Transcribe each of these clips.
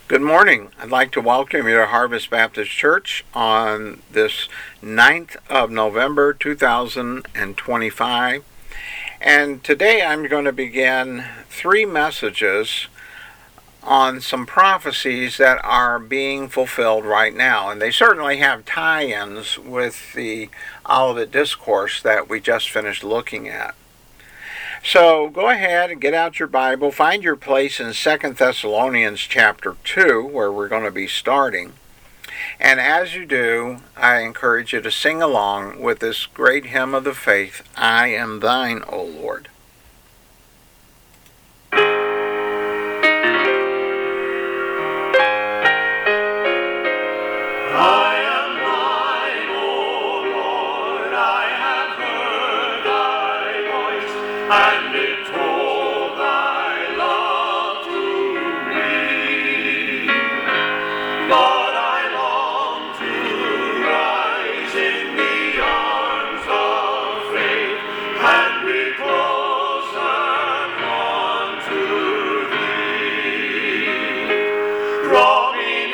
Good morning. I'd like to welcome you to Harvest Baptist Church on this 9th of November 2025. And today I'm going to begin 3 messages on some prophecies that are being fulfilled right now. And they certainly have tie-ins with the Olivet Discourse that we just finished looking at. So go ahead and get out your Bible, find your place in 2 Thessalonians chapter 2, where we're going to be starting. And as you do, I encourage you to sing along with this great hymn of the faith, I Am Thine, O Lord. And it told thy love to me, but I long to rise in the arms of faith and be closer drawn to thee. Draw me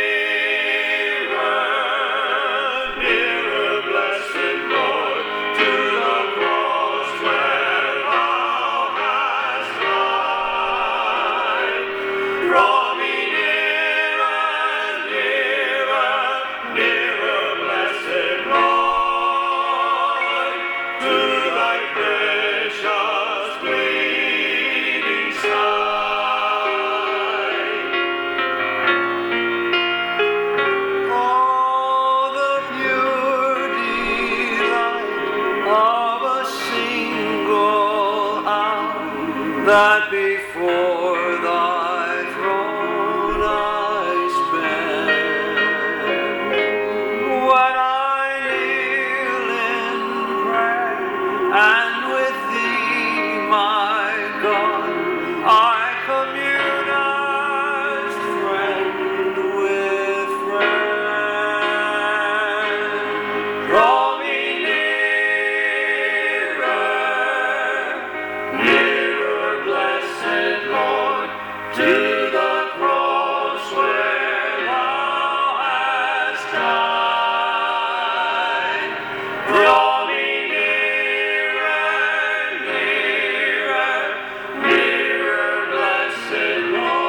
nearer, nearer, blessed Lord, to the cross where draw me nearer, nearer, nearer, blessed Lord, to thy precious bleeding side. Oh, the pure delight of a single hour that before thy throne I spend, when I kneel in prayer, and with thee, my God, I commune as friend with friend. Draw me nearer, nearer, blessed Lord, to the cross where thou hast died. Draw me nearer, nearer, nearer, blessed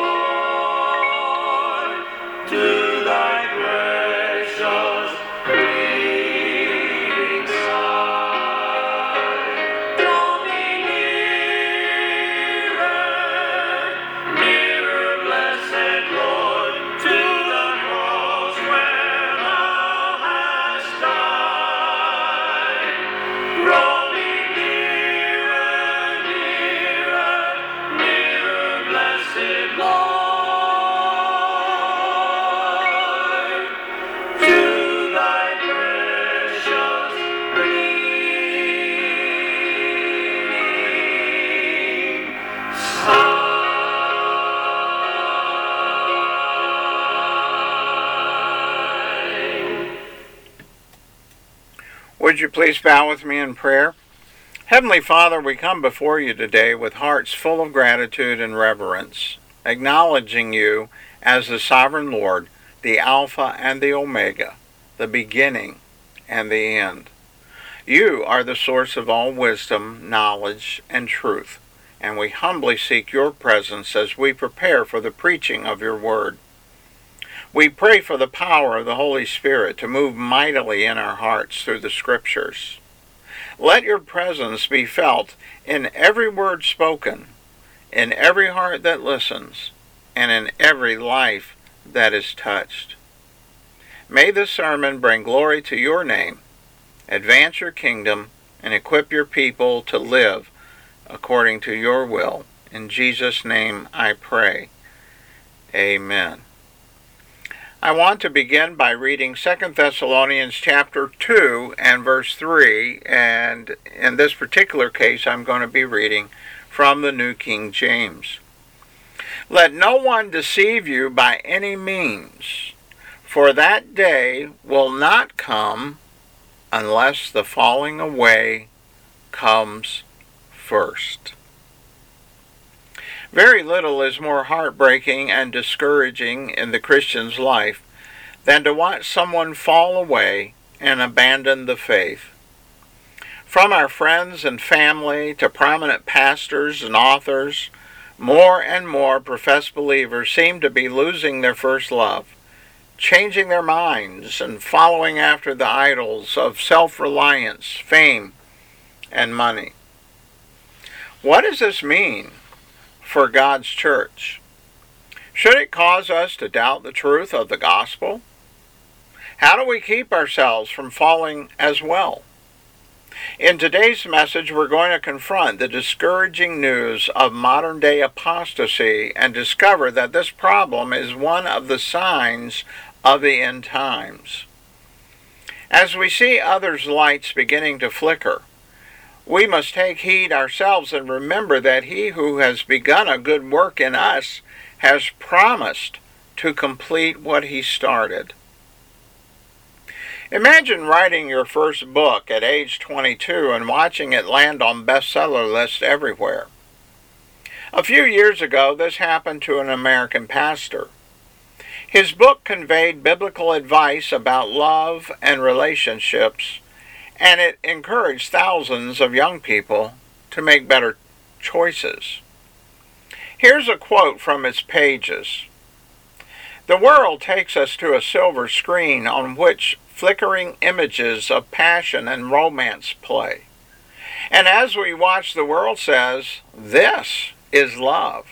Lord, to thy precious bleeding side. Draw me nearer, blessed Lord, to the cross where thou hast died. Draw me nearer, nearer, blessed Lord, to thy precious bleeding side. Would you please bow with me in prayer? Heavenly Father, we come before you today with hearts full of gratitude and reverence, acknowledging you as the sovereign Lord, the Alpha and the Omega, the beginning and the end. You are the source of all wisdom, knowledge, and truth, and we humbly seek your presence as we prepare for the preaching of your word. We pray for the power of the Holy Spirit to move mightily in our hearts through the Scriptures. Let your presence be felt in every word spoken, in every heart that listens, and in every life that is touched. May this sermon bring glory to your name, advance your kingdom, and equip your people to live according to your will. In Jesus' name I pray. Amen. I want to begin by reading 2 Thessalonians chapter 2 and verse 3, and in this particular case I'm going to be reading from the New King James. Let no one deceive you by any means, for that day will not come unless the falling away comes first. Very little is more heartbreaking and discouraging in the Christian's life than to watch someone fall away and abandon the faith. From our friends and family to prominent pastors and authors, more and more professed believers seem to be losing their first love, changing their minds, and following after the idols of self-reliance, fame, and money. What does this mean for God's church? Should it cause us to doubt the truth of the gospel? How do we keep ourselves from falling as well? In today's message, we're going to confront the discouraging news of modern-day apostasy and discover that this problem is one of the signs of the end times. As we see others' lights beginning to flicker, we must take heed ourselves and remember that he who has begun a good work in us has promised to complete what he started. Imagine writing your first book at age 22 and watching it land on bestseller lists everywhere. A few years ago, this happened to an American pastor. His book conveyed biblical advice about love and relationships, and it encouraged thousands of young people to make better choices. Here's a quote from its pages. "The world takes us to a silver screen on which flickering images of passion and romance play. And as we watch, the world says, 'This is love.'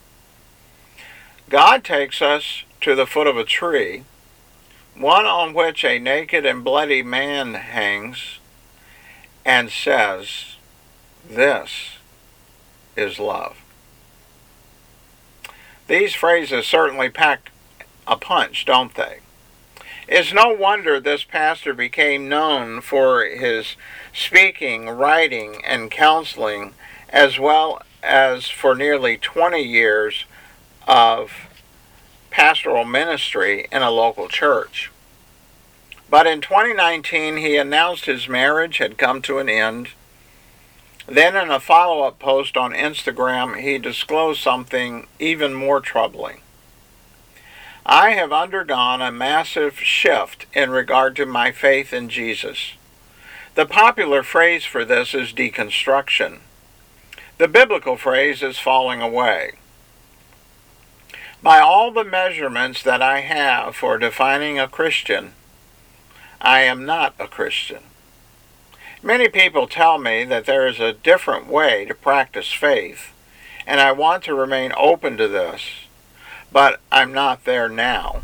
God takes us to the foot of a tree, one on which a naked and bloody man hangs, and says, 'This is love.'" These phrases certainly pack a punch, don't they? It's no wonder this pastor became known for his speaking, writing, and counseling, as well as for nearly 20 years of pastoral ministry in a local church. But in 2019, he announced his marriage had come to an end. Then in a follow-up post on Instagram, he disclosed something even more troubling. "I have undergone a massive shift in regard to my faith in Jesus. The popular phrase for this is deconstruction. The biblical phrase is falling away. By all the measurements that I have for defining a Christian, I am not a Christian. Many people tell me that there is a different way to practice faith, and I want to remain open to this, but I'm not there now."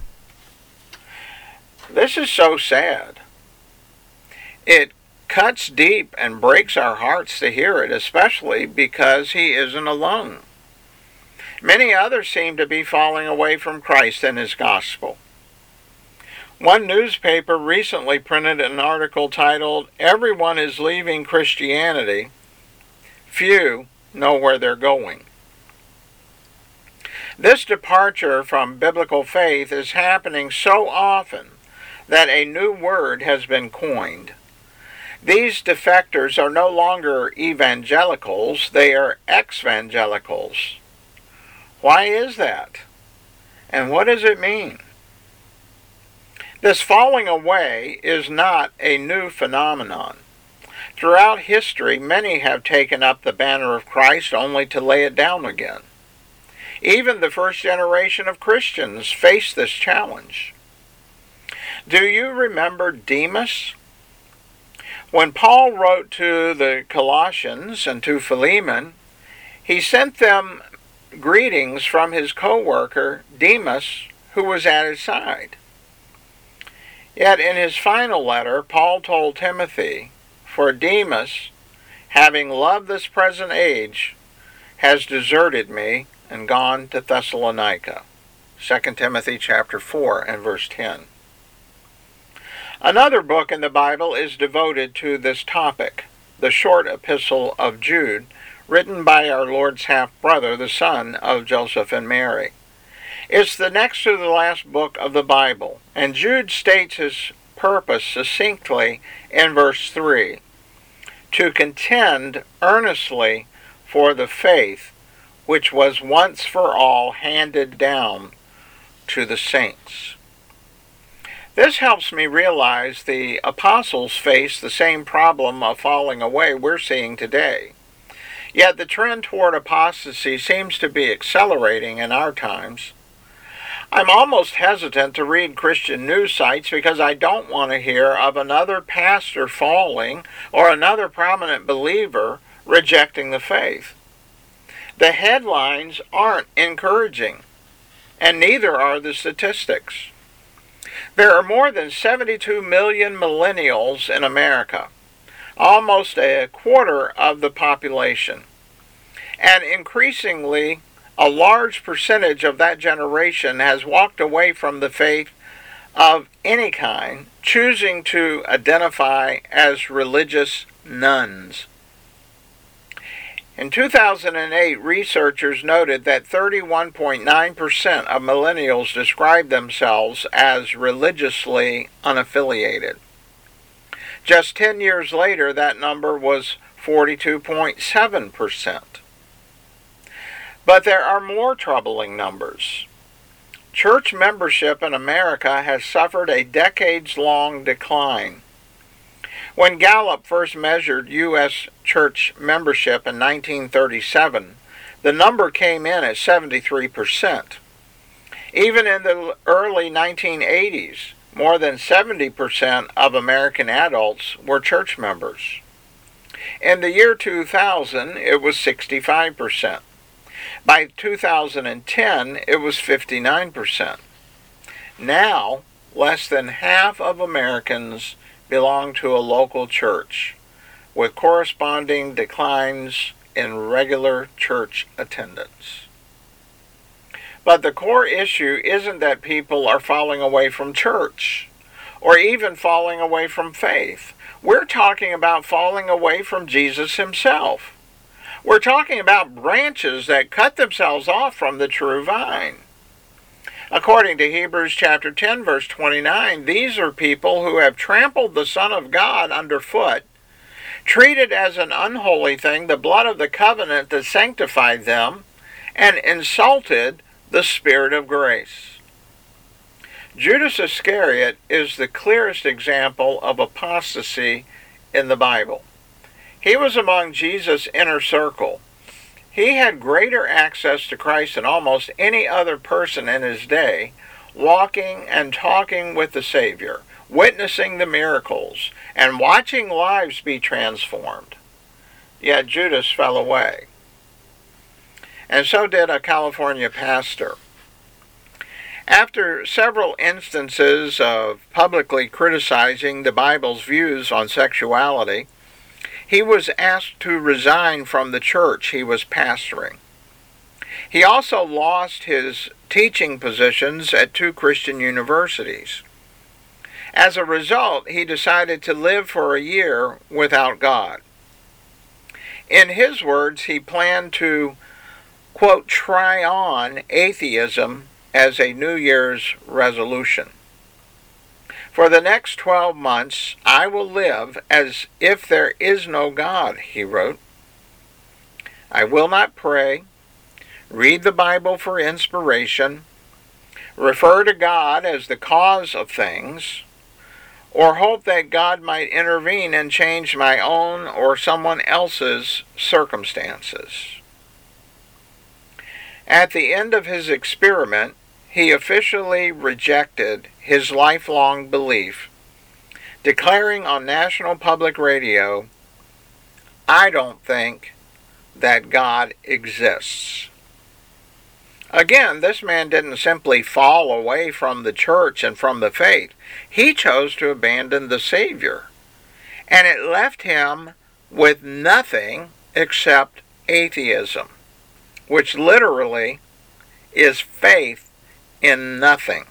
This is so sad. It cuts deep and breaks our hearts to hear it, especially because he isn't alone. Many others seem to be falling away from Christ and his gospel. One newspaper recently printed an article titled, "Everyone is leaving Christianity. Few know where they're going." This departure from biblical faith is happening so often that a new word has been coined. These defectors are no longer evangelicals, they are ex-evangelicals. Why is that? And what does it mean? This falling away is not a new phenomenon. Throughout history, many have taken up the banner of Christ only to lay it down again. Even the first generation of Christians faced this challenge. Do you remember Demas? When Paul wrote to the Colossians and to Philemon, he sent them greetings from his co-worker Demas, who was at his side. Yet in his final letter, Paul told Timothy, "For Demas, having loved this present age, has deserted me and gone to Thessalonica." 2 Timothy chapter 4 and verse 10. Another book in the Bible is devoted to this topic, the short epistle of Jude, written by our Lord's half-brother, the son of Joseph and Mary. It's the next to the last book of the Bible, and Jude states his purpose succinctly in verse 3, "To contend earnestly for the faith which was once for all handed down to the saints. This helps me realize the apostles faced the same problem of falling away we're seeing today. Yet the trend toward apostasy seems to be accelerating in our times. I'm almost hesitant to read Christian news sites because I don't want to hear of another pastor falling or another prominent believer rejecting the faith. The headlines aren't encouraging, and neither are the statistics. There are more than 72 million millennials in America, almost a quarter of the population. And increasingly, a large percentage of that generation has walked away from the faith of any kind, choosing to identify as religious nuns. In 2008, researchers noted that 31.9% of millennials described themselves as religiously unaffiliated. Just 10 years later, that number was 42.7%. But there are more troubling numbers. Church membership in America has suffered a decades-long decline. When Gallup first measured U.S. church membership in 1937, the number came in at 73%. Even in the early 1980s, more than 70% of American adults were church members. In the year 2000, it was 65%. By 2010, it was 59%. Now, less than half of Americans belong to a local church, with corresponding declines in regular church attendance. But the core issue isn't that people are falling away from church, or even falling away from faith. We're talking about falling away from Jesus himself. We're talking about branches that cut themselves off from the true vine. According to Hebrews chapter 10, verse 29, these are people who have trampled the Son of God underfoot, treated as an unholy thing the blood of the covenant that sanctified them, and insulted the Spirit of grace. Judas Iscariot is the clearest example of apostasy in the Bible. He was among Jesus' inner circle. He had greater access to Christ than almost any other person in his day, walking and talking with the Savior, witnessing the miracles, and watching lives be transformed. Yet Judas fell away. And so did a California pastor. After several instances of publicly criticizing the Bible's views on sexuality, he was asked to resign from the church he was pastoring. He also lost his teaching positions at 2 Christian universities. As a result, he decided to live for a year without God. In his words, he planned to, quote, try on atheism as a New Year's resolution. For the next 12 months, I will live as if there is no God, he wrote. I will not pray, read the Bible for inspiration, refer to God as the cause of things, or hope that God might intervene and change my own or someone else's circumstances. At the end of his experiment, he officially rejected his lifelong belief, declaring on National Public Radio, I don't think that God exists. Again, this man didn't simply fall away from the church and from the faith. He chose to abandon the Savior. And it left him with nothing except atheism, which literally is faith in nothing.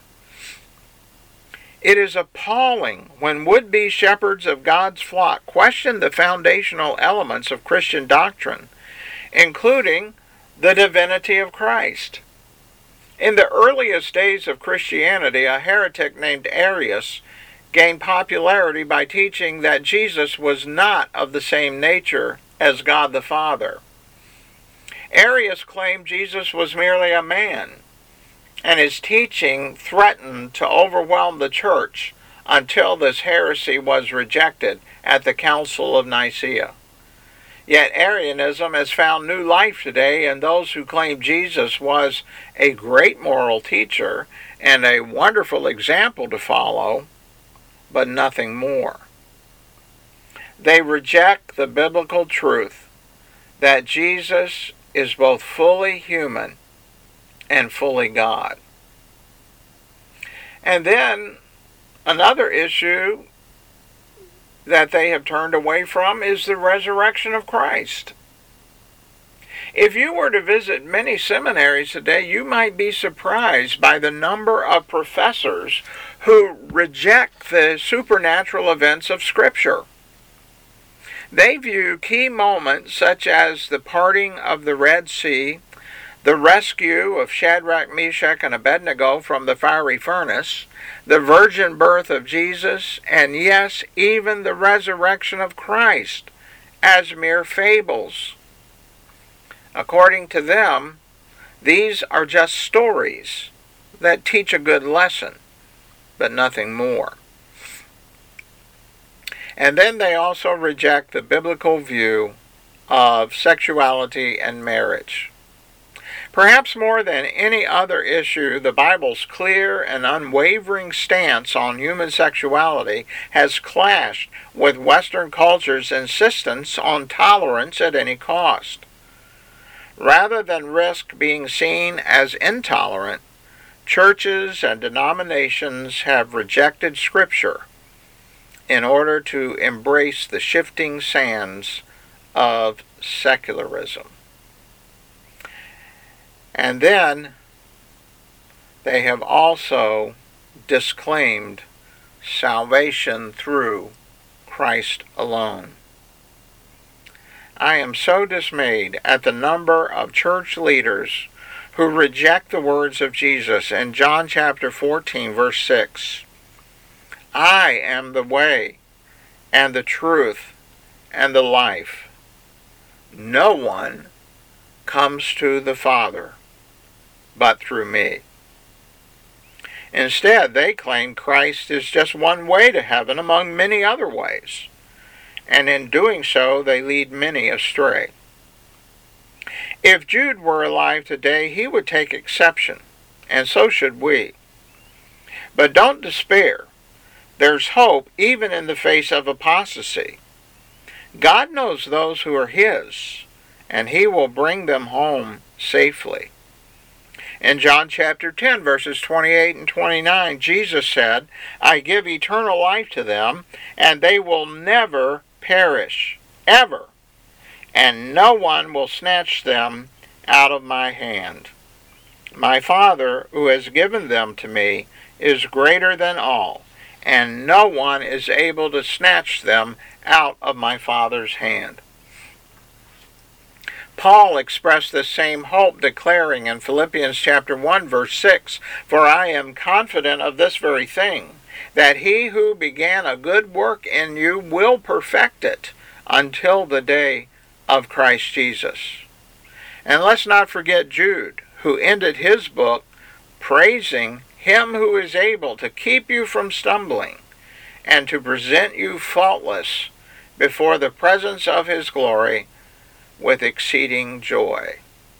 It is appalling when would-be shepherds of God's flock question the foundational elements of Christian doctrine, including the divinity of Christ. In the earliest days of Christianity, a heretic named Arius gained popularity by teaching that Jesus was not of the same nature as God the Father. Arius claimed Jesus was merely a man, and his teaching threatened to overwhelm the church until this heresy was rejected at the Council of Nicaea. Yet Arianism has found new life today in those who claim Jesus was a great moral teacher and a wonderful example to follow, but nothing more. They reject the biblical truth that Jesus is both fully human and fully God. And then another issue that they have turned away from is the resurrection of Christ. If you were to visit many seminaries today, you might be surprised by the number of professors who reject the supernatural events of Scripture. They view key moments such as the parting of the Red Sea, the rescue of Shadrach, Meshach, and Abednego from the fiery furnace, the virgin birth of Jesus, and yes, even the resurrection of Christ as mere fables. According to them, these are just stories that teach a good lesson, but nothing more. And then they also reject the biblical view of sexuality and marriage. Perhaps more than any other issue, the Bible's clear and unwavering stance on human sexuality has clashed with Western culture's insistence on tolerance at any cost. Rather than risk being seen as intolerant, churches and denominations have rejected Scripture in order to embrace the shifting sands of secularism. And then they have also disclaimed salvation through Christ alone. I am so dismayed at the number of church leaders who reject the words of Jesus in John chapter 14, verse 6. I am the way and the truth and the life. No one comes to the Father but through me. Instead, they claim Christ is just one way to heaven among many other ways, and in doing so, they lead many astray. If Jude were alive today, he would take exception, and so should we. But don't despair. There's hope even in the face of apostasy. God knows those who are His, and He will bring them home safely. In John chapter 10, verses 28 and 29, Jesus said, I give eternal life to them, and they will never perish, ever, and no one will snatch them out of my hand. My Father, who has given them to me, is greater than all, and no one is able to snatch them out of my Father's hand. Paul expressed this same hope, declaring in Philippians chapter 1, verse 6, For I am confident of this very thing, that he who began a good work in you will perfect it until the day of Christ Jesus. And let's not forget Jude, who ended his book praising Him who is able to keep you from stumbling and to present you faultless before the presence of His glory with exceeding joy.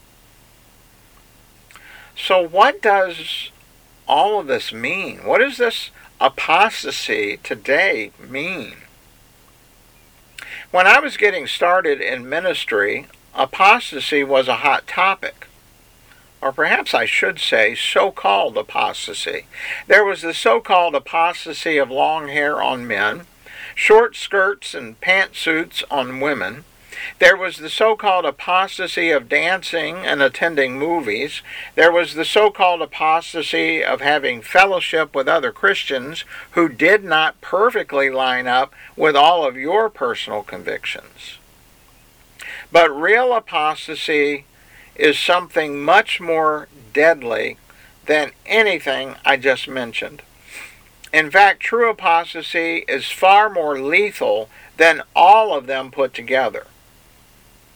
So what does all of this mean? What does this apostasy today mean? When I was getting started in ministry, apostasy was a hot topic. Or perhaps I should say so-called apostasy. There was the so-called apostasy of long hair on men, short skirts and pantsuits on women. There was the so-called apostasy of dancing and attending movies. There was the so-called apostasy of having fellowship with other Christians who did not perfectly line up with all of your personal convictions. But real apostasy is something much more deadly than anything I just mentioned. In fact, true apostasy is far more lethal than all of them put together.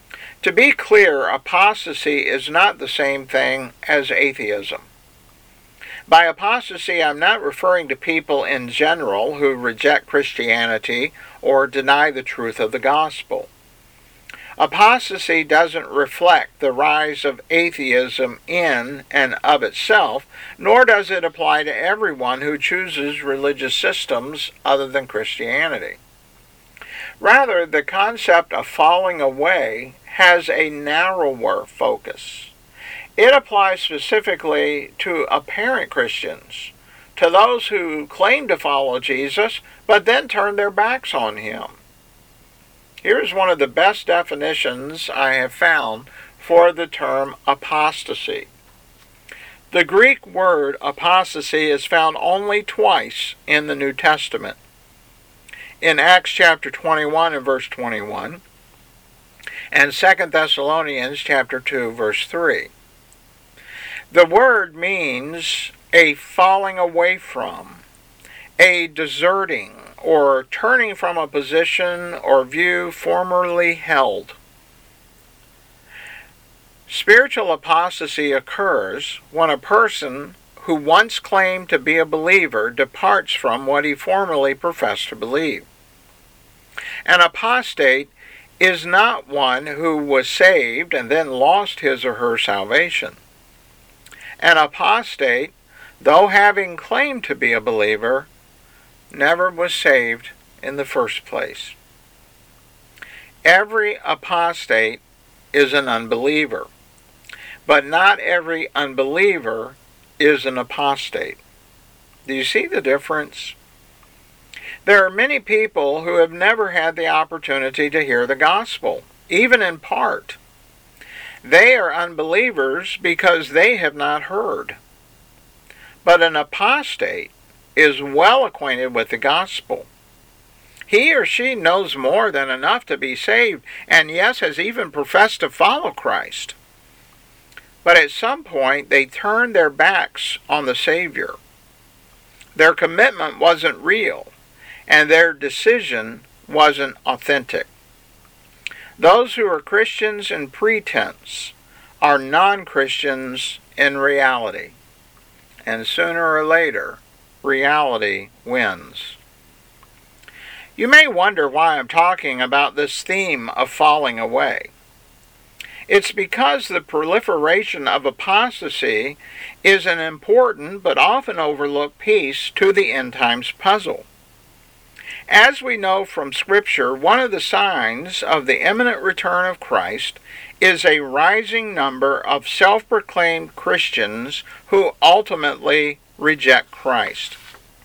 To be clear, apostasy is not the same thing as atheism. By apostasy, I'm not referring to people in general who reject Christianity or deny the truth of the gospel. Apostasy doesn't reflect the rise of atheism in and of itself, nor does it apply to everyone who chooses religious systems other than Christianity. Rather, the concept of falling away has a narrower focus. It applies specifically to apparent Christians, to those who claim to follow Jesus, but then turn their backs on him. Here's one of the best definitions I have found for the term apostasy. The Greek word apostasy is found only twice in the New Testament. In Acts chapter 21 and verse 21, and 2 Thessalonians chapter 2 verse 3. The word means a falling away from, a deserting, or turning from a position or view formerly held. Spiritual apostasy occurs when a person who once claimed to be a believer departs from what he formerly professed to believe. An apostate is not one who was saved and then lost his or her salvation. An apostate, though having claimed to be a believer, never was saved in the first place. Every apostate is an unbeliever, but not every unbeliever is an apostate. Do you see the difference? There are many people who have never had the opportunity to hear the gospel, even in part. They are unbelievers because they have not heard. But an apostate is well acquainted with the gospel. He or she knows more than enough to be saved, and yes, has even professed to follow Christ. But at some point, they turn their backs on the Savior. Their commitment wasn't real, and their decision wasn't authentic. Those who are Christians in pretense are non-Christians in reality. And sooner or later, reality wins. You may wonder why I'm talking about this theme of falling away. It's because the proliferation of apostasy is an important but often overlooked piece to the end times puzzle. As we know from Scripture, one of the signs of the imminent return of Christ is a rising number of self-proclaimed Christians who ultimately reject Christ.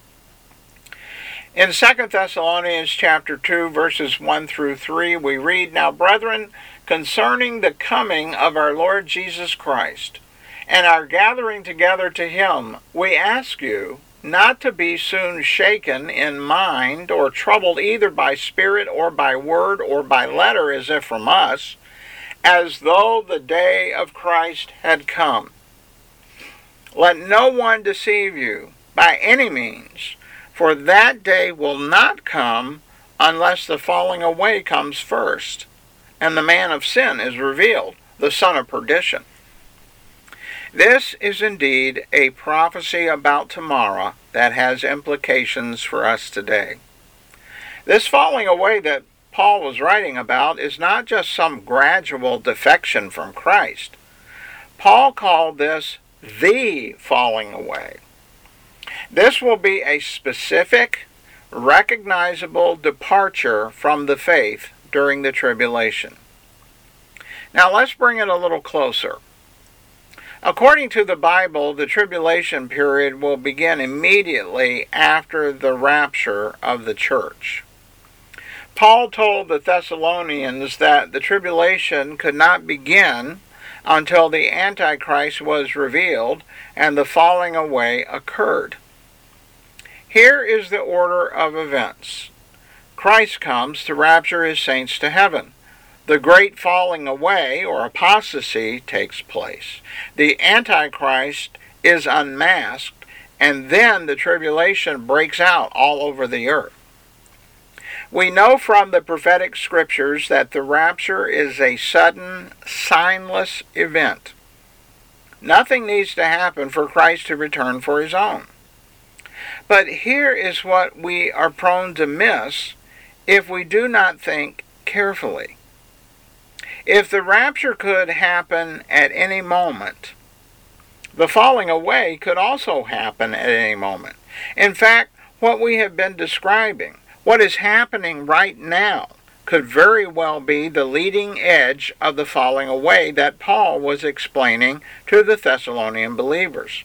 In 2 Thessalonians chapter 2, verses 1 through 3, we read, "Now, brethren, concerning the coming of our Lord Jesus Christ, and our gathering together to him, we ask you not to be soon shaken in mind, or troubled either by spirit, or by word, or by letter, as if from us, as though the day of Christ had come. Let no one deceive you by any means, for that day will not come unless the falling away comes first, and the man of sin is revealed, the son of perdition." This is indeed a prophecy about tomorrow that has implications for us today. This falling away that Paul was writing about is not just some gradual defection from Christ. Paul called this the falling away. This will be a specific, recognizable departure from the faith during the tribulation. Now let's bring it a little closer. According to the Bible, the tribulation period will begin immediately after the rapture of the church. Paul told the Thessalonians that the tribulation could not begin until the Antichrist was revealed and the falling away occurred. Here is the order of events. Christ comes to rapture his saints to heaven. The great falling away, or apostasy, takes place. The Antichrist is unmasked, and then the tribulation breaks out all over the earth. We know from the prophetic scriptures that the rapture is a sudden, signless event. Nothing needs to happen for Christ to return for his own. But here is what we are prone to miss if we do not think carefully. If the rapture could happen at any moment, the falling away could also happen at any moment. In fact, what we have been describing, what is happening right now, could very well be the leading edge of the falling away that Paul was explaining to the Thessalonian believers.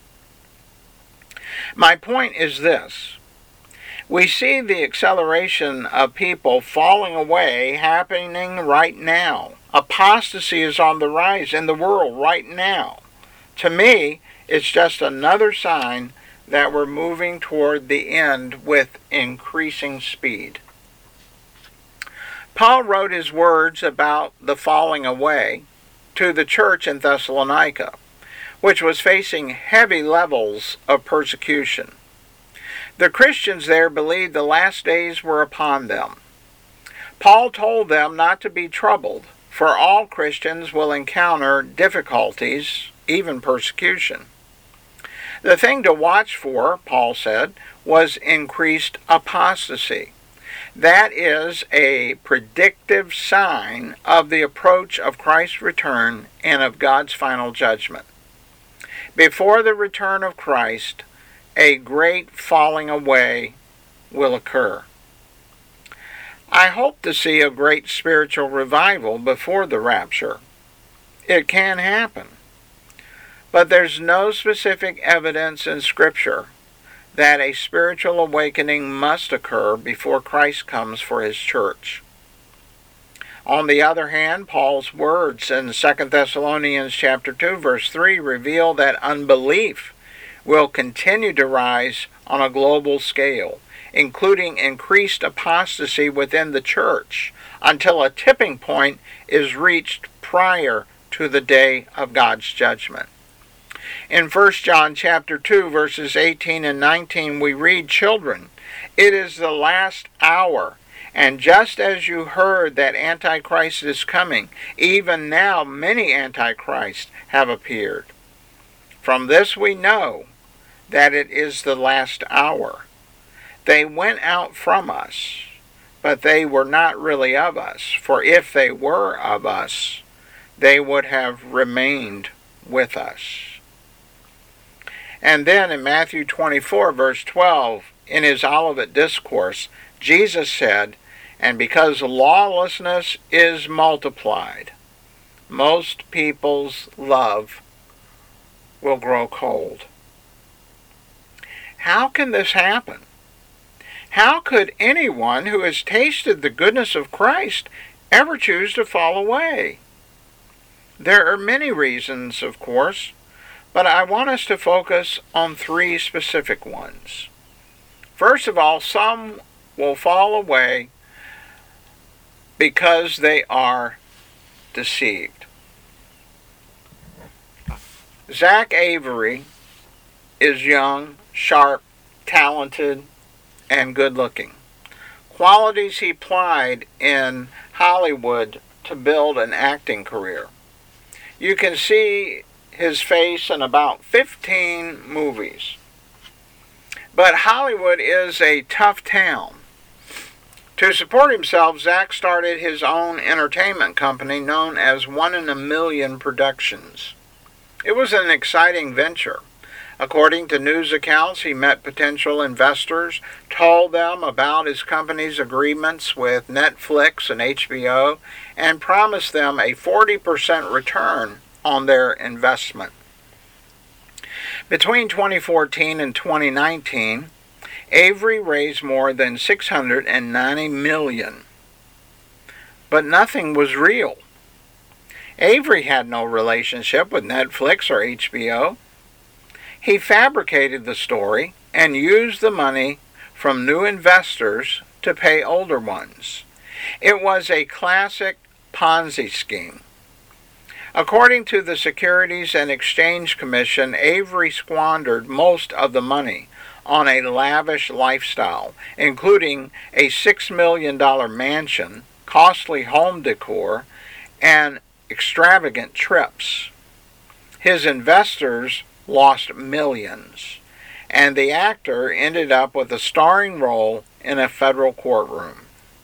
My point is this. We see the acceleration of people falling away happening right now. Apostasy is on the rise in the world right now. To me, it's just another sign that we're moving toward the end with increasing speed. Paul wrote his words about the falling away to the church in Thessalonica, which was facing heavy levels of persecution. The Christians there believed the last days were upon them. Paul told them not to be troubled, for all Christians will encounter difficulties, even persecution. The thing to watch for, Paul said, was increased apostasy. That is a predictive sign of the approach of Christ's return and of God's final judgment. Before the return of Christ, a great falling away will occur. I hope to see a great spiritual revival before the rapture. It can happen. But there's no specific evidence in Scripture that a spiritual awakening must occur before Christ comes for his church. On the other hand, Paul's words in 2 Thessalonians chapter 2, verse 3 reveal that unbelief will continue to rise on a global scale, including increased apostasy within the church, until a tipping point is reached prior to the day of God's judgment. In 1 John chapter 2, verses 18 and 19, we read, "Children, it is the last hour, and just as you heard that Antichrist is coming, even now many Antichrists have appeared. From this we know that it is the last hour. They went out from us, but they were not really of us, for if they were of us, they would have remained with us." And then in Matthew 24, verse 12, in his Olivet Discourse, Jesus said, "And because lawlessness is multiplied, most people's love will grow cold." How can this happen? How could anyone who has tasted the goodness of Christ ever choose to fall away? There are many reasons, of course, but I want us to focus on three specific ones. First of all, some will fall away because they are deceived. Zach Avery is young, sharp, talented, and good-looking. Qualities he applied in Hollywood to build an acting career. You can see his face in about 15 movies. But Hollywood is a tough town. To support himself, Zach started his own entertainment company known as One in a Million Productions. It was an exciting venture. According to news accounts, he met potential investors, told them about his company's agreements with Netflix and HBO, and promised them a 40% return on their investment. Between 2014 and 2019, Avery raised more than $690 million. But nothing was real. Avery had no relationship with Netflix or HBO. He fabricated the story and used the money from new investors to pay older ones. It was a classic Ponzi scheme. According to the Securities and Exchange Commission, Avery squandered most of the money, on a lavish lifestyle, including a $6 million mansion, costly home decor, and extravagant trips. His investors lost millions, and the actor ended up with a starring role in a federal courtroom.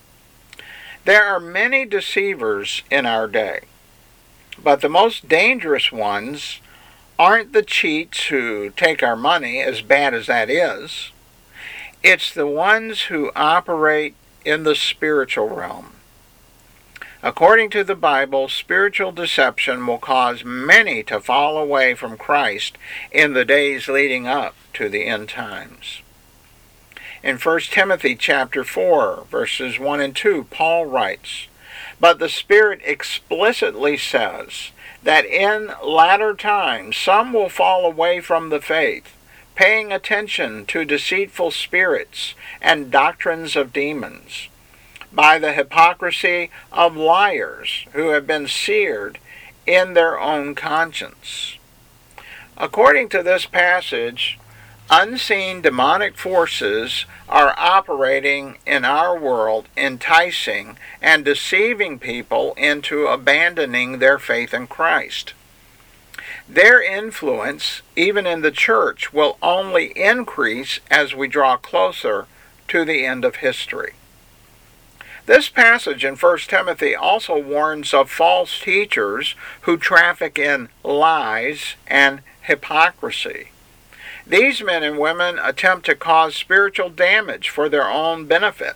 There are many deceivers in our day, but the most dangerous ones aren't the cheats who take our money, as bad as that is. It's the ones who operate in the spiritual realm. According to the Bible, spiritual deception will cause many to fall away from Christ in the days leading up to the end times. In 1 Timothy chapter 4, verses 1 and 2, Paul writes, "But the Spirit explicitly says that in latter times some will fall away from the faith, paying attention to deceitful spirits and doctrines of demons, by the hypocrisy of liars who have been seared in their own conscience." According to this passage, unseen demonic forces are operating in our world, enticing and deceiving people into abandoning their faith in Christ. Their influence, even in the church, will only increase as we draw closer to the end of history. This passage in 1 Timothy also warns of false teachers who traffic in lies and hypocrisy. These men and women attempt to cause spiritual damage for their own benefit,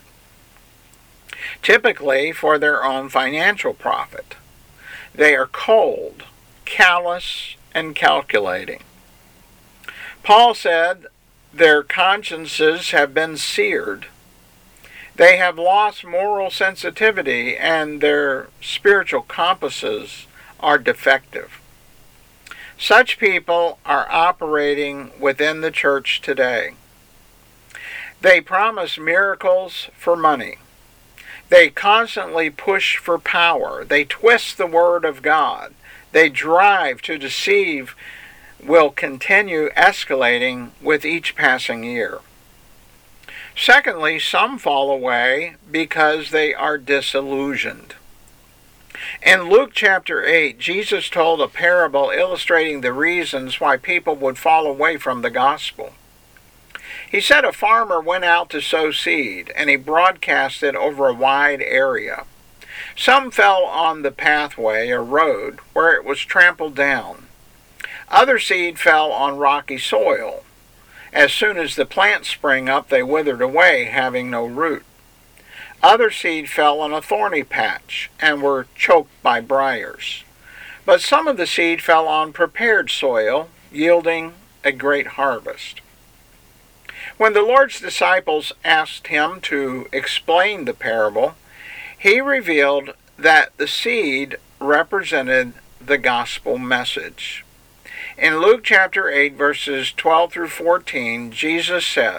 typically for their own financial profit. They are cold, callous, and calculating. Paul said their consciences have been seared. They have lost moral sensitivity, and their spiritual compasses are defective. Such people are operating within the church today. They promise miracles for money. They constantly push for power. They twist the word of God. They drive to deceive will continue escalating with each passing year. Secondly, some fall away because they are disillusioned. In Luke chapter 8, Jesus told a parable illustrating the reasons why people would fall away from the gospel. He said a farmer went out to sow seed, and he broadcast it over a wide area. Some fell on the pathway or road where it was trampled down. Other seed fell on rocky soil. As soon as the plants sprang up, they withered away, having no root. Other seed fell on a thorny patch and were choked by briars. But some of the seed fell on prepared soil, yielding a great harvest. When the Lord's disciples asked him to explain the parable, he revealed that the seed represented the gospel message. In Luke chapter 8, verses 12 through 14, Jesus said,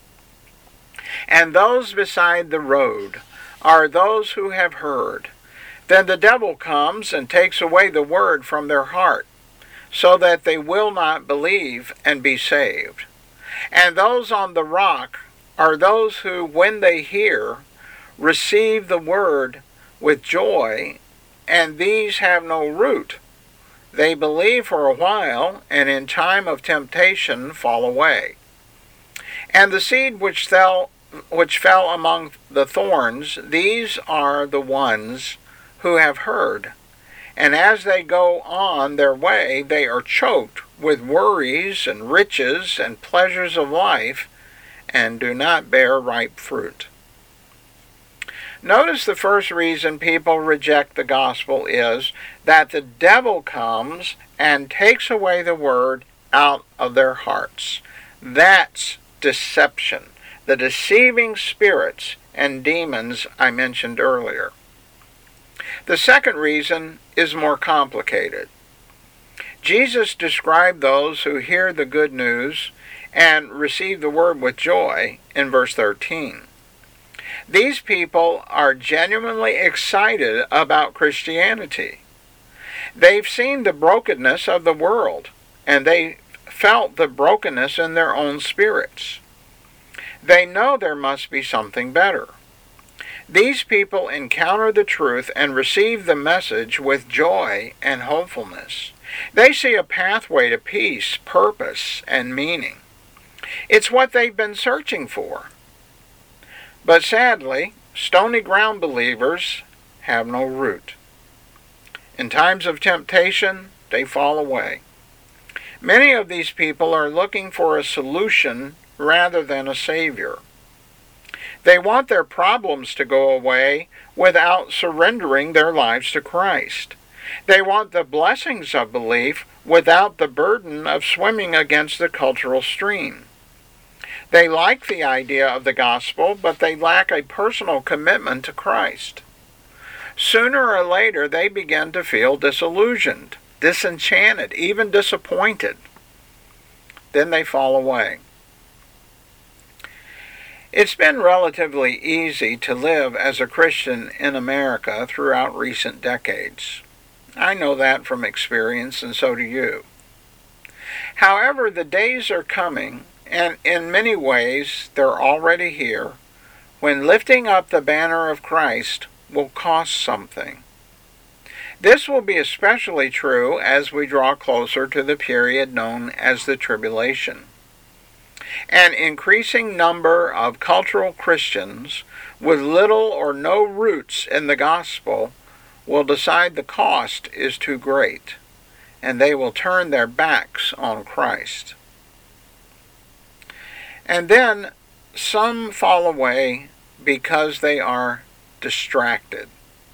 "And those beside the road are those who have heard. Then the devil comes and takes away the word from their heart, so that they will not believe and be saved. And those on the rock are those who, when they hear, receive the word with joy, and these have no root. They believe for a while, and in time of temptation fall away. And the seed which fell among the thorns, these are the ones who have heard. And as they go on their way, they are choked with worries and riches and pleasures of life, and do not bear ripe fruit." Notice the first reason people reject the gospel is that the devil comes and takes away the word out of their hearts. That's deception, the deceiving spirits and demons I mentioned earlier. The second reason is more complicated. Jesus described those who hear the good news and receive the word with joy in verse 13. These people are genuinely excited about Christianity. They've seen the brokenness of the world, and they felt the brokenness in their own spirits. They know there must be something better. These people encounter the truth and receive the message with joy and hopefulness. They see a pathway to peace, purpose, and meaning. It's what they've been searching for. But sadly, stony ground believers have no root. In times of temptation, they fall away. Many of these people are looking for a solution rather than a savior. They want their problems to go away without surrendering their lives to Christ. They want the blessings of belief without the burden of swimming against the cultural stream. They like the idea of the gospel, but they lack a personal commitment to Christ. Sooner or later, they begin to feel disillusioned, disenchanted, even disappointed. Then they fall away. It's been relatively easy to live as a Christian in America throughout recent decades. I know that from experience, and so do you. However, the days are coming, and in many ways they're already here, when lifting up the banner of Christ will cost something. This will be especially true as we draw closer to the period known as the tribulation. An increasing number of cultural Christians with little or no roots in the gospel will decide the cost is too great, and they will turn their backs on Christ. And then some fall away because they are distracted.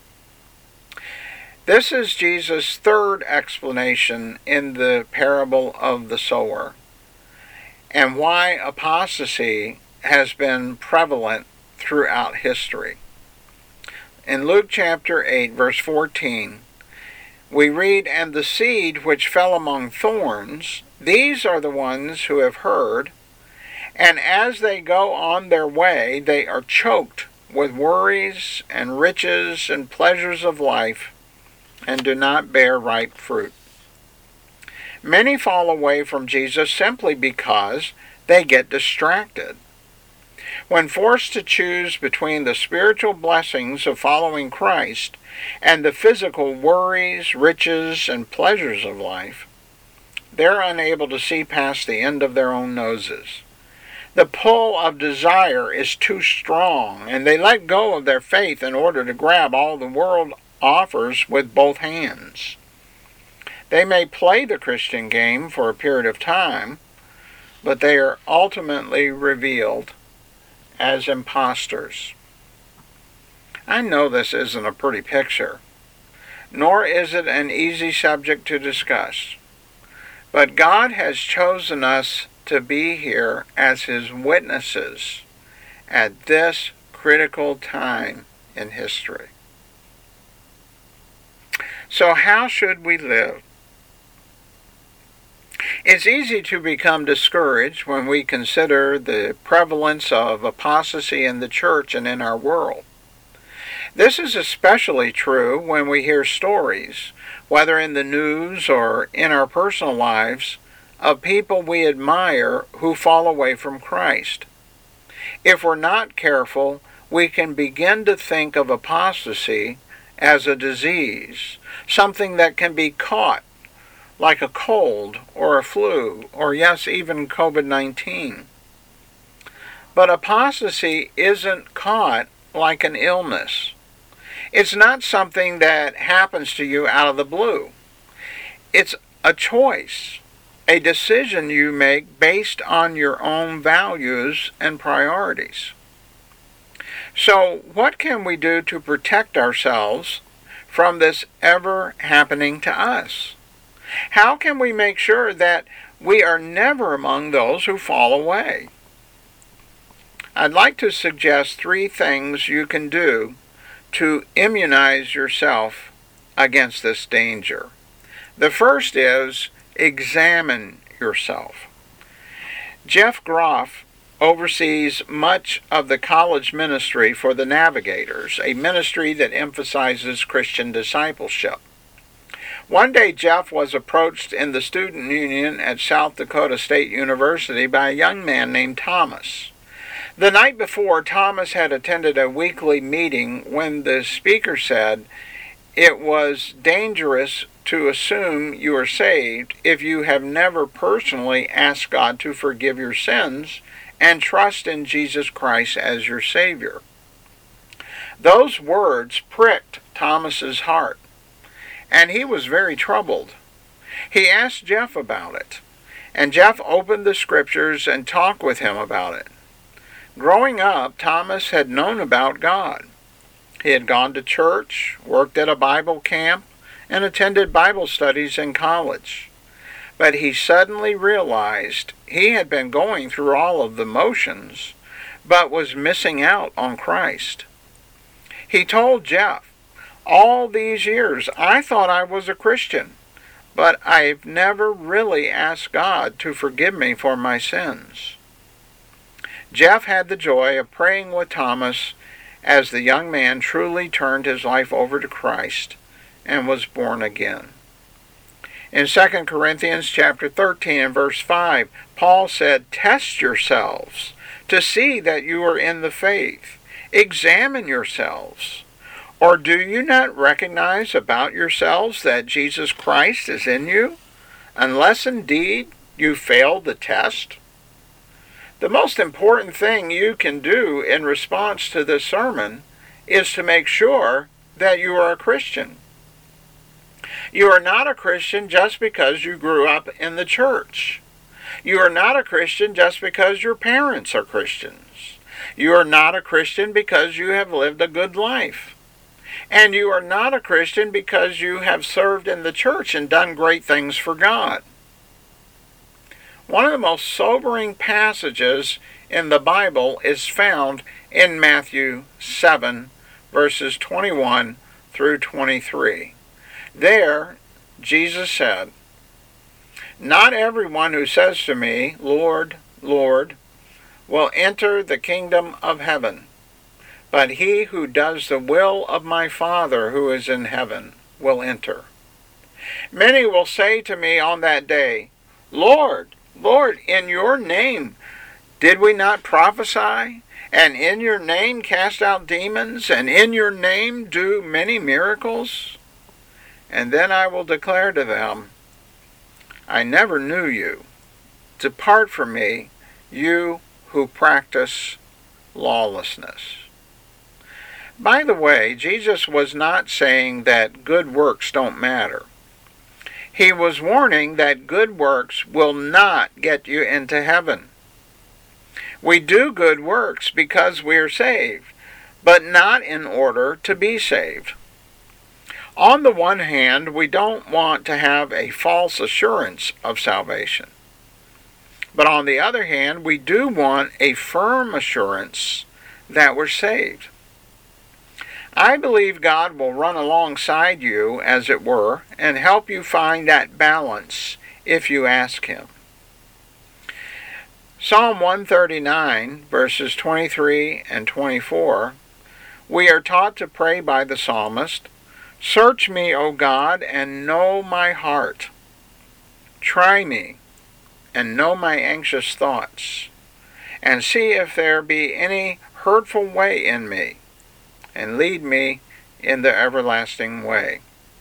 This is Jesus' third explanation in the parable of the sower, and why apostasy has been prevalent throughout history. In Luke chapter 8, verse 14, we read, "And the seed which fell among thorns, these are the ones who have heard, and as they go on their way, they are choked with worries and riches and pleasures of life, and do not bear ripe fruit." Many fall away from Jesus simply because they get distracted. When forced to choose between the spiritual blessings of following Christ and the physical worries, riches, and pleasures of life, they're unable to see past the end of their own noses. The pull of desire is too strong, and they let go of their faith in order to grab all the world offers with both hands. They may play the Christian game for a period of time, but they are ultimately revealed as impostors. I know this isn't a pretty picture, nor is it an easy subject to discuss, but God has chosen us to be here as His witnesses at this critical time in history. So how should we live? It's easy to become discouraged when we consider the prevalence of apostasy in the church and in our world. This is especially true when we hear stories, whether in the news or in our personal lives, of people we admire who fall away from Christ. If we're not careful, we can begin to think of apostasy as a disease, something that can be caught, like a cold or a flu, or yes, even COVID-19. But apostasy isn't caught like an illness. It's not something that happens to you out of the blue. It's a choice, a decision you make based on your own values and priorities. So, what can we do to protect ourselves from this ever happening to us? How can we make sure that we are never among those who fall away? I'd like to suggest 3 things you can do to immunize yourself against this danger. The first is examine yourself. Jeff Groff oversees much of the college ministry for the Navigators, a ministry that emphasizes Christian discipleship. One day, Jeff was approached in the student union at South Dakota State University by a young man named Thomas. The night before, Thomas had attended a weekly meeting when the speaker said it was dangerous to assume you are saved if you have never personally asked God to forgive your sins and trust in Jesus Christ as your Savior. Those words pricked Thomas's heart, and he was very troubled. He asked Jeff about it, and Jeff opened the scriptures and talked with him about it. Growing up, Thomas had known about God. He had gone to church, worked at a Bible camp, and attended Bible studies in college. But he suddenly realized he had been going through all of the motions, but was missing out on Christ. He told Jeff, "All these years I thought I was a Christian, but I've never really asked God to forgive me for my sins." Jeff had the joy of praying with Thomas as the young man truly turned his life over to Christ and was born again. In 2 Corinthians chapter 13 and verse 5, Paul said, "Test yourselves to see that you are in the faith. Examine yourselves. Or do you not recognize about yourselves that Jesus Christ is in you, unless indeed you fail the test?" The most important thing you can do in response to this sermon is to make sure that you are a Christian. You are not a Christian just because you grew up in the church. You are not a Christian just because your parents are Christians. You are not a Christian because you have lived a good life. And you are not a Christian because you have served in the church and done great things for God. One of the most sobering passages in the Bible is found in Matthew 7, verses 21 through 23. There, Jesus said, "Not everyone who says to me, 'Lord, Lord,' will enter the kingdom of heaven, but he who does the will of my Father who is in heaven will enter. Many will say to me on that day, 'Lord, Lord, in your name did we not prophesy, and in your name cast out demons, and in your name do many miracles?' And then I will declare to them, 'I never knew you. Depart from me, you who practice lawlessness.'" By the way, Jesus was not saying that good works don't matter. He was warning that good works will not get you into heaven. We do good works because we are saved, but not in order to be saved. On the one hand, we don't want to have a false assurance of salvation. But on the other hand, we do want a firm assurance that we're saved. I believe God will run alongside you, as it were, and help you find that balance if you ask Him. Psalm 139, verses 23 and 24, we are taught to pray by the psalmist, "Search me, O God, and know my heart. Try me, and know my anxious thoughts, and see if there be any hurtful way in me, and lead me in the everlasting way."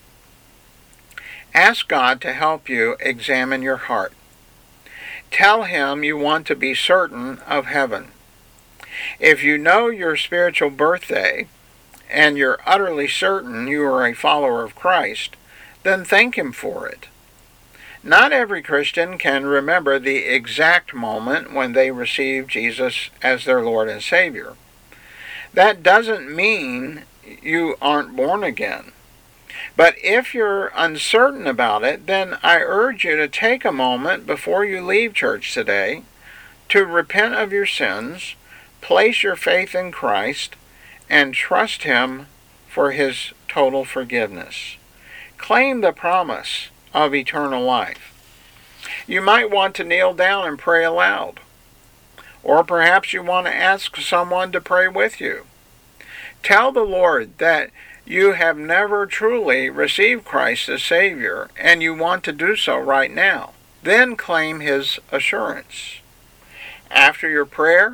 Ask God to help you examine your heart. Tell Him you want to be certain of heaven. If you know your spiritual birthday, and you're utterly certain you are a follower of Christ, then thank Him for it. Not every Christian can remember the exact moment when they received Jesus as their Lord and Savior. That doesn't mean you aren't born again. But if you're uncertain about it, then I urge you to take a moment before you leave church today to repent of your sins, place your faith in Christ, and trust Him for His total forgiveness. Claim the promise of eternal life. You might want to kneel down and pray aloud. Or perhaps you want to ask someone to pray with you. Tell the Lord that you have never truly received Christ as Savior, and you want to do so right now. Then claim His assurance. After your prayer,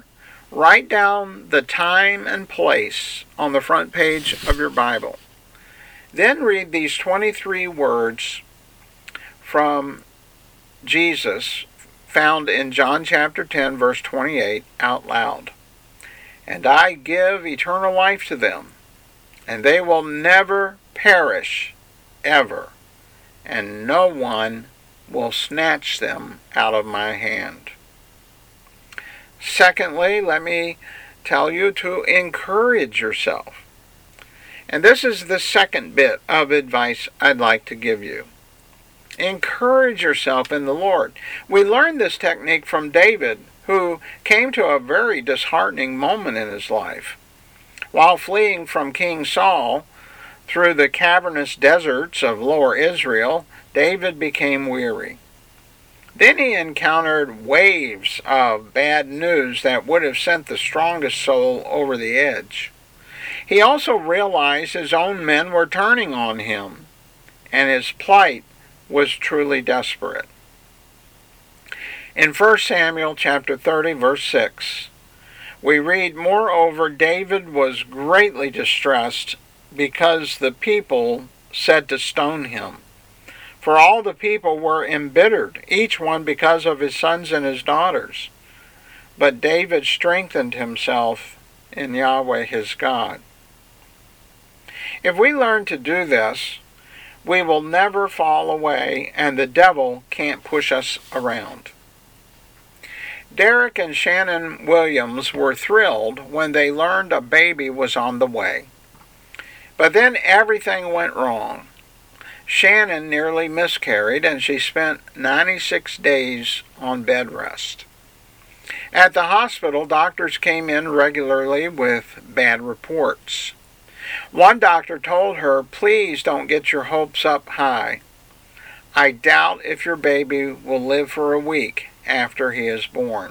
Write down the time and place on the front page of your Bible. Then read these 23 words from Jesus found in John chapter 10, verse 28 out loud. And I give eternal life to them, and they will never perish, ever, and no one will snatch them out of my hand. Secondly, let me tell you to encourage yourself. And this is the second bit of advice I'd like to give you. Encourage yourself in the Lord. We learned this technique from David, who came to a very disheartening moment in his life. While fleeing from King Saul through the cavernous deserts of Lower Israel, David became weary. Then he encountered waves of bad news that would have sent the strongest soul over the edge. He also realized his own men were turning on him, and his plight was truly desperate. In 1 Samuel chapter 30, verse 6, we read, Moreover, David was greatly distressed because the people said to stone him. For all the people were embittered, each one because of his sons and his daughters. But David strengthened himself in Yahweh his God. If we learn to do this, we will never fall away, and the devil can't push us around. Derek and Shannon Williams were thrilled when they learned a baby was on the way. But then everything went wrong. Shannon nearly miscarried, and she spent 96 days on bed rest. At the hospital, doctors came in regularly with bad reports. One doctor told her, Please don't get your hopes up high. I doubt if your baby will live for a week after he is born.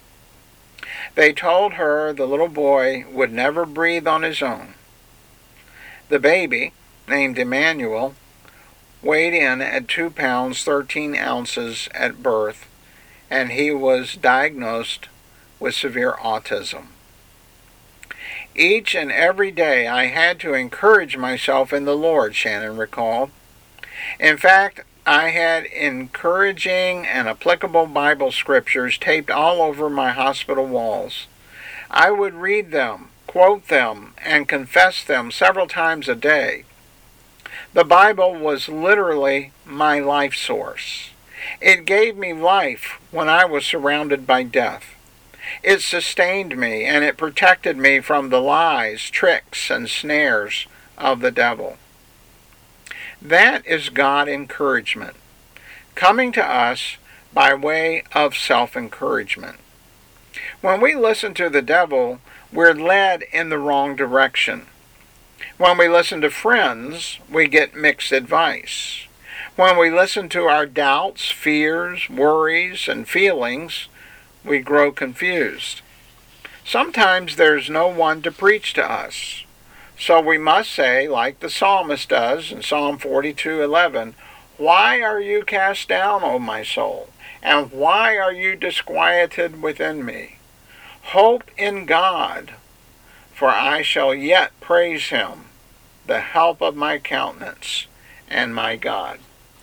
They told her the little boy would never breathe on his own. The baby, named Emmanuel, weighed in at 2 pounds 13 ounces at birth, and he was diagnosed with severe autism. Each and every day I had to encourage myself in the Lord, Shannon recalled. In fact, I had encouraging and applicable Bible scriptures taped all over my hospital walls. I would read them, quote them, and confess them several times a day. The Bible was literally my life source. It gave me life when I was surrounded by death. It sustained me, and it protected me from the lies, tricks, and snares of the devil. That is God encouragement, coming to us by way of self-encouragement. When we listen to the devil, we're led in the wrong direction. When we listen to friends, we get mixed advice. When we listen to our doubts, fears, worries, and feelings, we grow confused. Sometimes there's no one to preach to us. So we must say, like the psalmist does in Psalm 42:11, Why are you cast down, O my soul? And why are you disquieted within me? Hope in God, for I shall yet praise him, the help of my countenance and my God.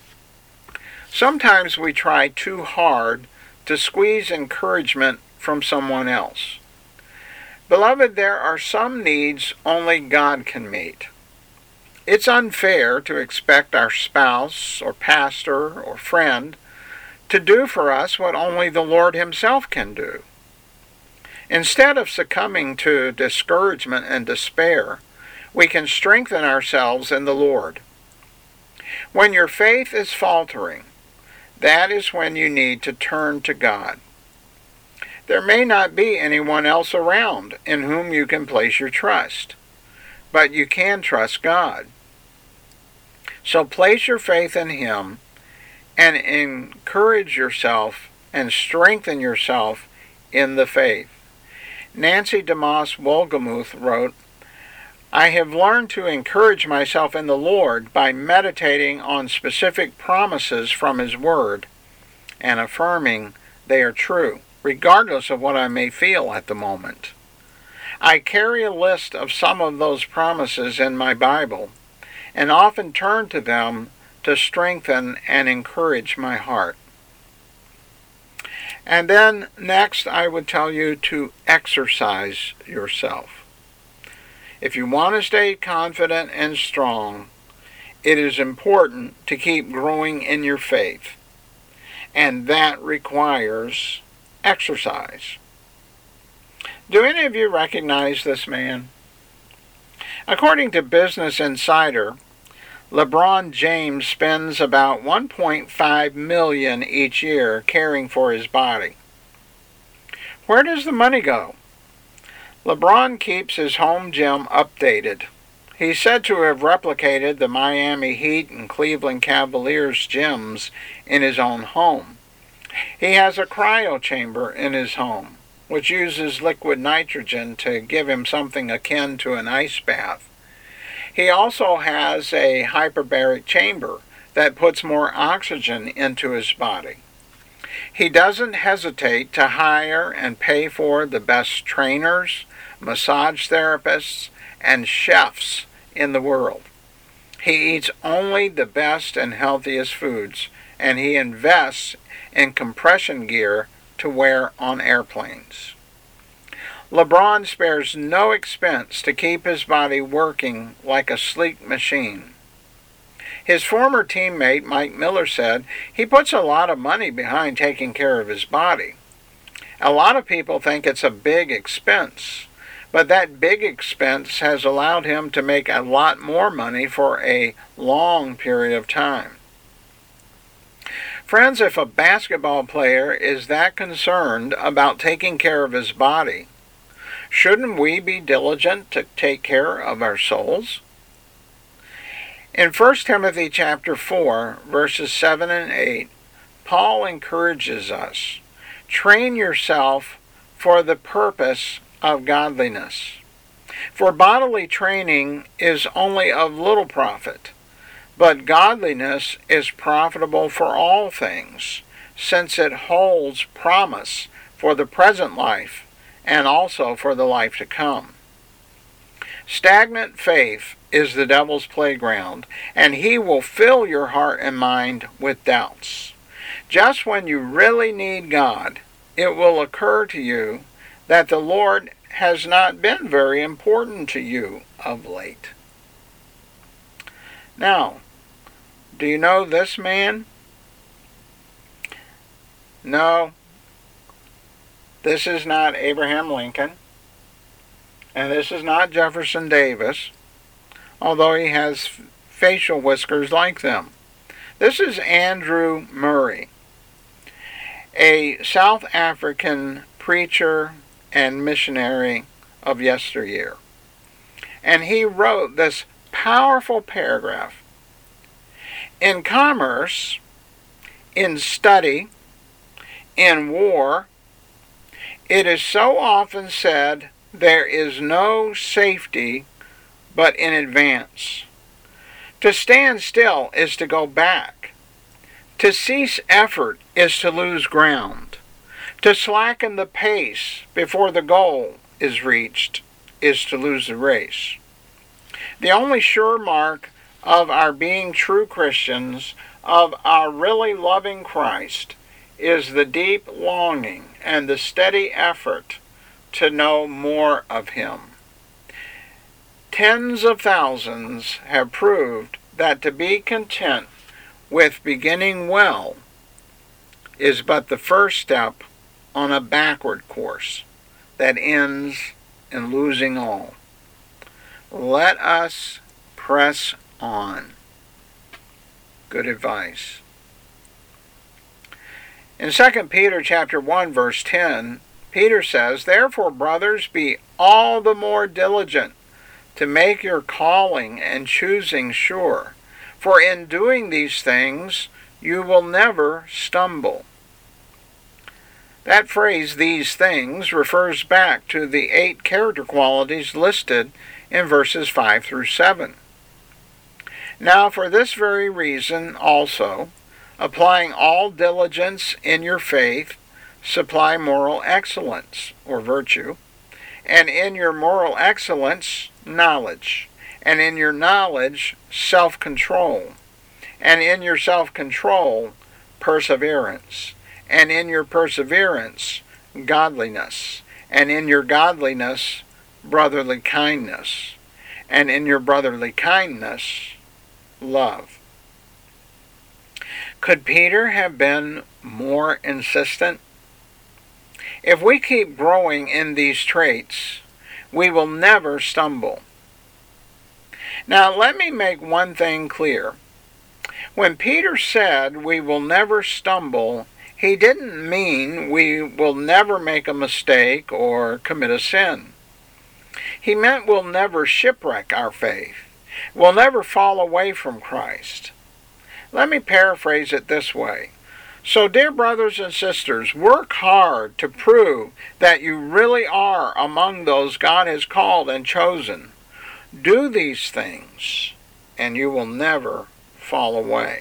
Sometimes we try too hard to squeeze encouragement from someone else. Beloved, there are some needs only God can meet. It's unfair to expect our spouse or pastor or friend to do for us what only the Lord himself can do. Instead of succumbing to discouragement and despair, we can strengthen ourselves in the Lord. When your faith is faltering, that is when you need to turn to God. There may not be anyone else around in whom you can place your trust, but you can trust God. So place your faith in him and encourage yourself and strengthen yourself in the faith. Nancy DeMoss Wolgemuth wrote, I have learned to encourage myself in the Lord by meditating on specific promises from his word and affirming they are true. regardless of what I may feel at the moment. I carry a list of some of those promises in my Bible and often turn to them to strengthen and encourage my heart. And then next I would tell you to exercise yourself. If you want to stay confident and strong, it is important to keep growing in your faith, and that requires exercise. Do any of you recognize this man? According to Business Insider, LeBron James spends about $1.5 million each year caring for his body. Where does the money go? LeBron keeps his home gym updated. He's said to have replicated the Miami Heat and Cleveland Cavaliers gyms in his own home. He has a cryo chamber in his home, which uses liquid nitrogen to give him something akin to an ice bath. He also has a hyperbaric chamber that puts more oxygen into his body. He doesn't hesitate to hire and pay for the best trainers, massage therapists, and chefs in the world. He eats only the best and healthiest foods, and he invests in compression gear to wear on airplanes. LeBron spares no expense to keep his body working like a sleek machine. His former teammate Mike Miller said he puts a lot of money behind taking care of his body. A lot of people think it's a big expense, but that big expense has allowed him to make a lot more money for a long period of time. Friends, if a basketball player is that concerned about taking care of his body, shouldn't we be diligent to take care of our souls? In 1 Timothy chapter 4, verses 7 and 8, Paul encourages us, train yourself for the purpose of godliness. For bodily training is only of little profit, but godliness is profitable for all things, since it holds promise for the present life and also for the life to come. Stagnant faith is the devil's playground, and he will fill your heart and mind with doubts. Just when you really need God, it will occur to you that the Lord has not been very important to you of late. Now, do you know this man? No, this is not Abraham Lincoln, and this is not Jefferson Davis, although he has facial whiskers like them. This is Andrew Murray, a South African preacher and missionary of yesteryear. And he wrote this powerful paragraph. In commerce, in study, in war, it is so often said there is no safety but in advance. To stand still is to go back. To cease effort is to lose ground. To slacken the pace before the goal is reached is to lose the race. The only sure mark of our being true Christians, of our really loving Christ, is the deep longing and the steady effort to know more of him. Tens of thousands have proved that to be content with beginning well is but the first step on a backward course that ends in losing all. Let us press on. Good advice. In 2 Peter chapter 1, verse 10, Peter says, "Therefore, brothers, be all the more diligent to make your calling and choosing sure, for in doing these things you will never stumble." That phrase, "these things," refers back to the 8 character qualities listed in verses 5 through 7. Now, for this very reason also, applying all diligence in your faith, supply moral excellence, or virtue, and in your moral excellence, knowledge, and in your knowledge, self-control, and in your self-control, perseverance, and in your perseverance, godliness, and in your godliness, brotherly kindness, and in your brotherly kindness, love. Could Peter have been more insistent? If we keep growing in these traits, we will never stumble. Now, let me make one thing clear. When Peter said we will never stumble, he didn't mean we will never make a mistake or commit a sin. He meant we'll never shipwreck our faith. We'll never fall away from Christ. Let me paraphrase it this way. So, dear brothers and sisters, work hard to prove that you really are among those God has called and chosen. Do these things, and you will never fall away.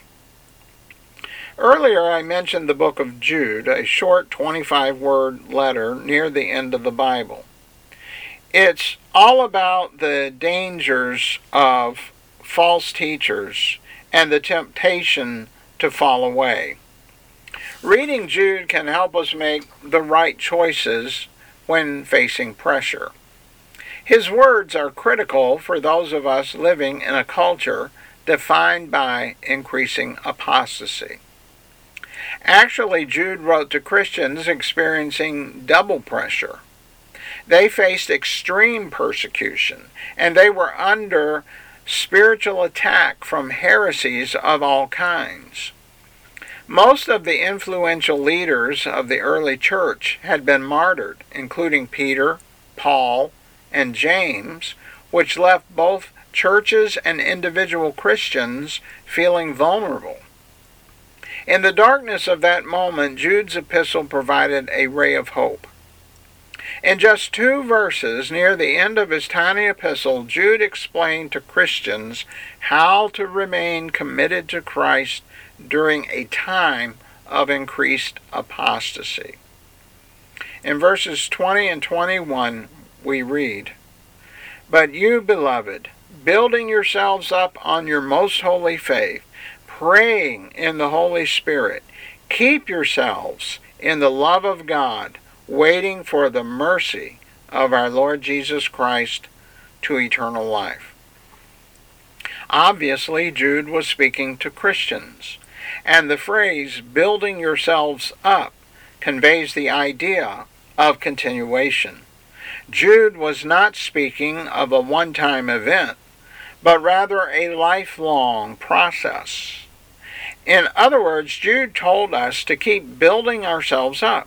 Earlier I mentioned the book of Jude, a short 25-word letter near the end of the Bible. It's all about the dangers of false teachers and the temptation to fall away. Reading Jude can help us make the right choices when facing pressure. His words are critical for those of us living in a culture defined by increasing apostasy. Actually, Jude wrote to Christians experiencing double pressure. They faced extreme persecution, and they were under spiritual attack from heresies of all kinds. Most of the influential leaders of the early church had been martyred, including Peter, Paul, and James, which left both churches and individual Christians feeling vulnerable. In the darkness of that moment, Jude's epistle provided a ray of hope. In just 2 verses near the end of his tiny epistle, Jude explained to Christians how to remain committed to Christ during a time of increased apostasy. In verses 20 and 21, we read, "But you, beloved, building yourselves up on your most holy faith, praying in the Holy Spirit, keep yourselves in the love of God, waiting for the mercy of our Lord Jesus Christ to eternal life." Obviously, Jude was speaking to Christians, and the phrase "building yourselves up" conveys the idea of continuation. Jude was not speaking of a one-time event, but rather a lifelong process. In other words, Jude told us to keep building ourselves up.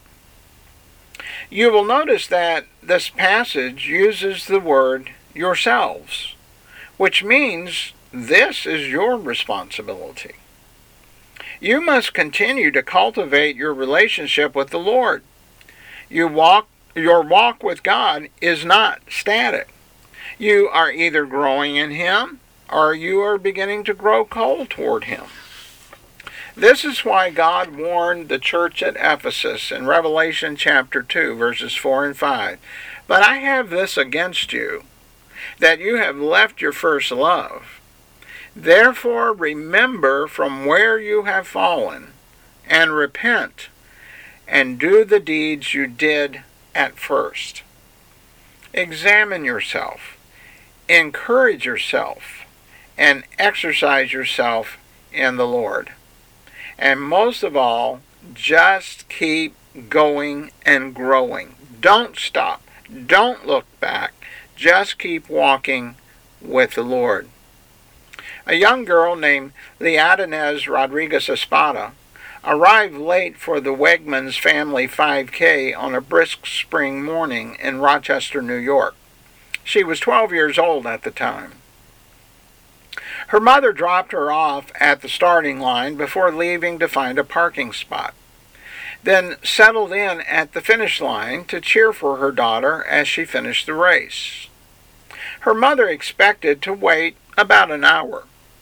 You will notice that this passage uses the word yourselves, which means this is your responsibility. You must continue to cultivate your relationship with the Lord. Your walk with God is not static. You are either growing in Him or you are beginning to grow cold toward Him. This is why God warned the church at Ephesus in Revelation chapter 2, verses 4 and 5. "But I have this against you, that you have left your first love. Therefore remember from where you have fallen, and repent, and do the deeds you did at first." Examine yourself, encourage yourself, and exercise yourself in the Lord. And most of all, just keep going and growing. Don't stop. Don't look back. Just keep walking with the Lord. A young girl named Leadinez Rodriguez Espada arrived late for the Wegmans family 5K on a brisk spring morning in Rochester, New York. She was 12 years old at the time. Her mother dropped her off at the starting line before leaving to find a parking spot, then settled in at the finish line to cheer for her daughter as she finished the race. Her mother expected to wait about an hour.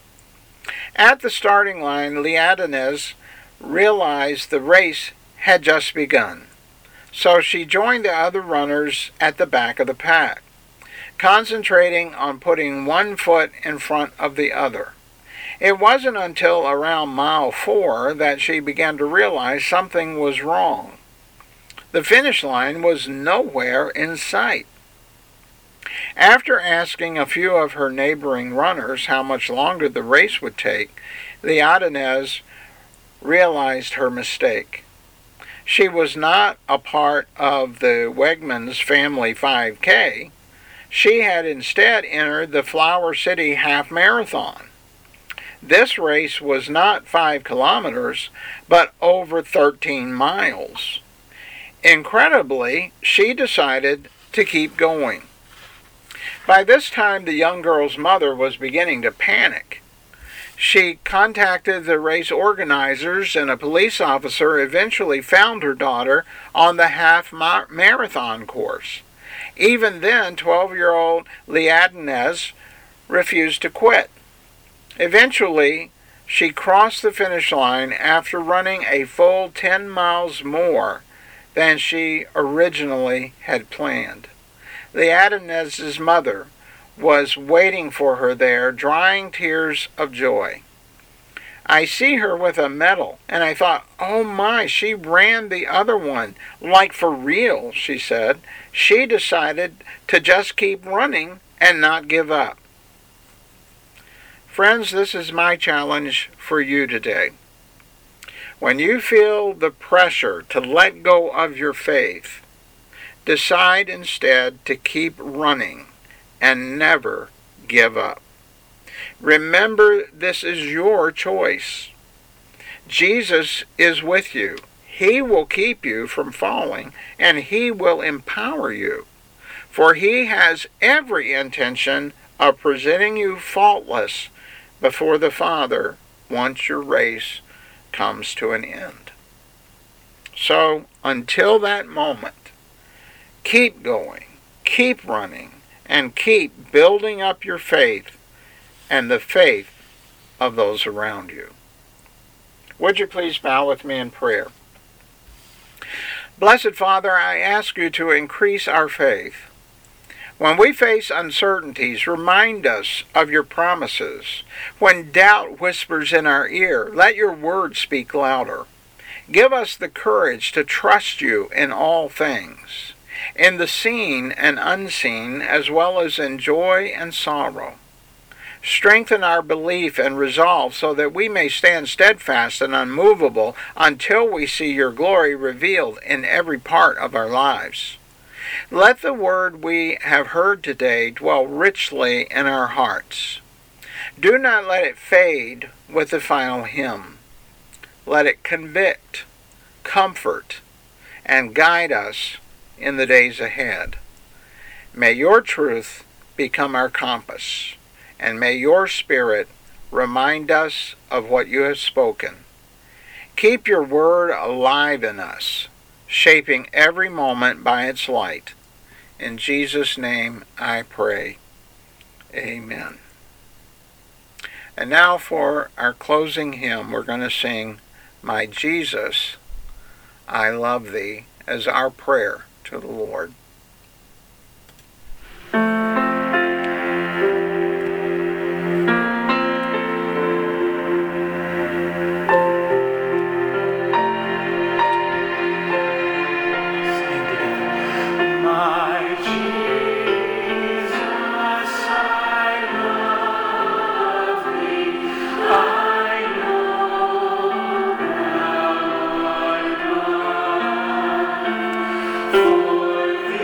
At the starting line, Leadinez realized the race had just begun. So she joined the other runners at the back of the pack, concentrating on putting one foot in front of the other. It wasn't until around mile 4 that she began to realize something was wrong. The finish line was nowhere in sight. After asking a few of her neighboring runners how much longer the race would take, Leodenez realized her mistake. She was not a part of the Wegmans Family 5K. She had instead entered the Flower City Half Marathon. This race was not 5 kilometers, but over 13 miles. Incredibly, she decided to keep going. By this time, the young girl's mother was beginning to panic. She contacted the race organizers, and a police officer eventually found her daughter on the half marathon course. Even then, 12-year-old Leodenez refused to quit. Eventually, she crossed the finish line after running a full 10 miles more than she originally had planned. Leodenez's mother was waiting for her there, drying tears of joy. I see her with a medal, and I thought, oh my, she ran the other one, like for real, she said. She decided to just keep running and not give up. Friends, this is my challenge for you today. When you feel the pressure to let go of your faith, decide instead to keep running and never give up. Remember, this is your choice. Jesus is with you. He will keep you from falling, and He will empower you. For He has every intention of presenting you faultless before the Father once your race comes to an end. So, until that moment, keep going, keep running, and keep building up your faith and the faith of those around you. Would you please bow with me in prayer? Blessed Father, I ask you to increase our faith. When we face uncertainties, remind us of your promises. When doubt whispers in our ear, let your word speak louder. Give us the courage to trust you in all things, in the seen and unseen, as well as in joy and sorrow. Strengthen our belief and resolve so that we may stand steadfast and unmovable until we see your glory revealed in every part of our lives. Let the word we have heard today dwell richly in our hearts. Do not let it fade with the final hymn. Let it convict, comfort, and guide us in the days ahead. May your truth become our compass, and may your Spirit remind us of what you have spoken. Keep your word alive in us, shaping every moment by its light. In Jesus' name I pray. Amen. And now for our closing hymn, we're going to sing, My Jesus, I Love Thee, as our prayer to the Lord. My Jesus, I love thee. I know thou art mine. For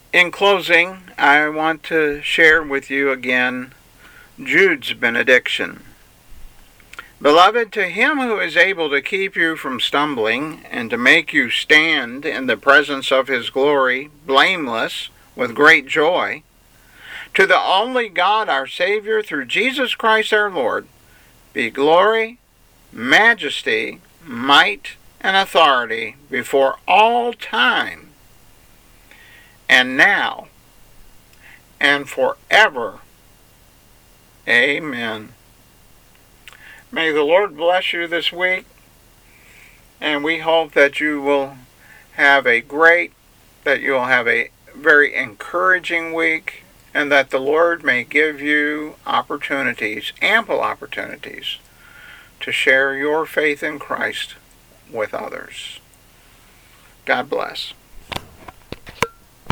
In closing, I want to share with you again Jude's benediction. Beloved, to him who is able to keep you from stumbling and to make you stand in the presence of his glory, blameless, with great joy, to the only God our Savior through Jesus Christ our Lord, be glory, majesty, might, and authority before all time, and now, and forever. Amen. May the Lord bless you this week, and we hope that you will have a very encouraging week, and that the Lord may give you opportunities, ample opportunities, to share your faith in Christ with others. God bless.